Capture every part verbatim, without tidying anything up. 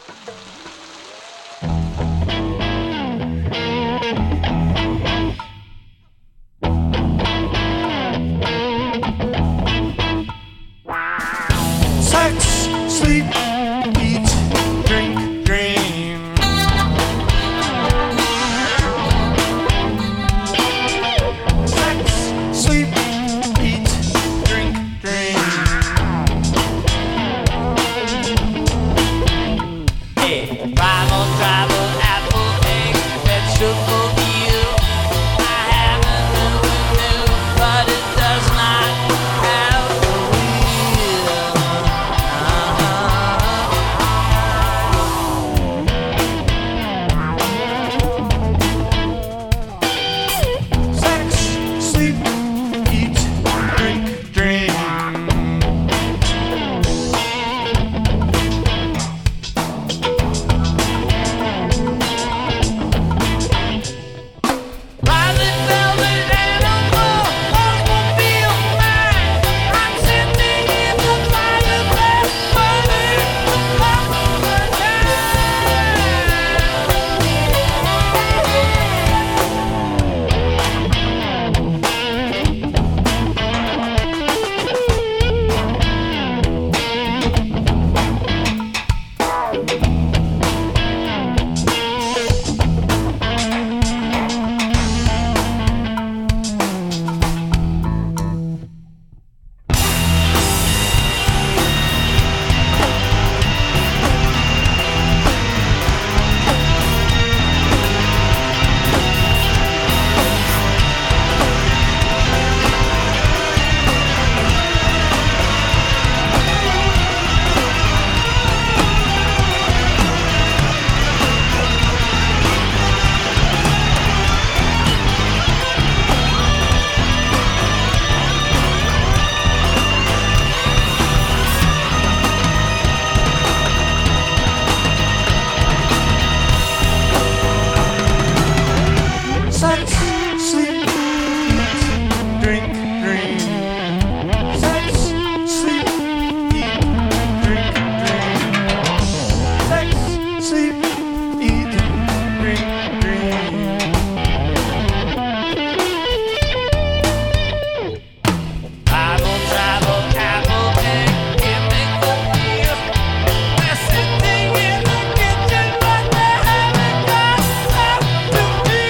Sex, sleep, eat, drink, dream. Sex, sleep, eat, drink, dream. Hey, primal, tribal, apple, egg, vegetable, eel. I haven't really knew, but it does not have a wheel. Sex, sleep, eat, drink, dream. Violet velvet animal, automobile man. I'm sitting in the fireplace, burning up the Sex, sleep, eat, drink, dream. Sex, sleep, eat, drink, dream. Sex, sleep, eat, drink, dream. Bible, travel, apple, egg, chemical deal. We're sitting in the kitchen, but they haven't got up to me.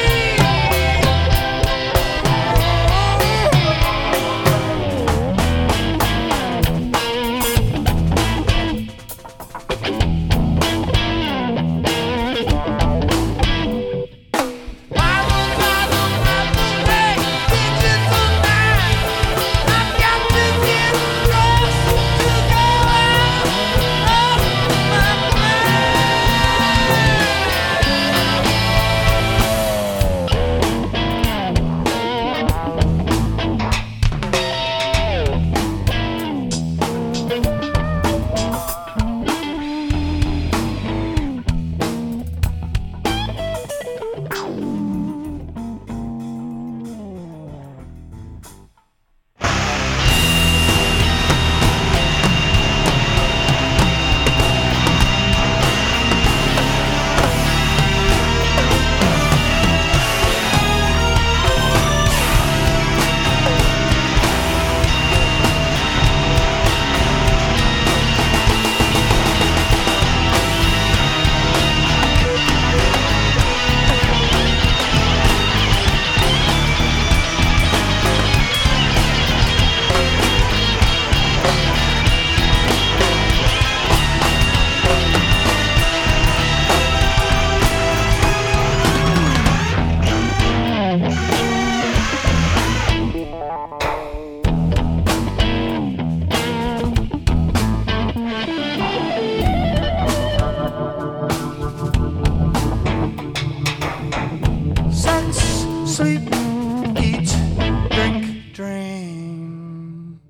Sex, sleep, eat, drink, dream.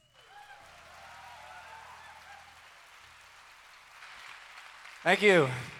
Thank you.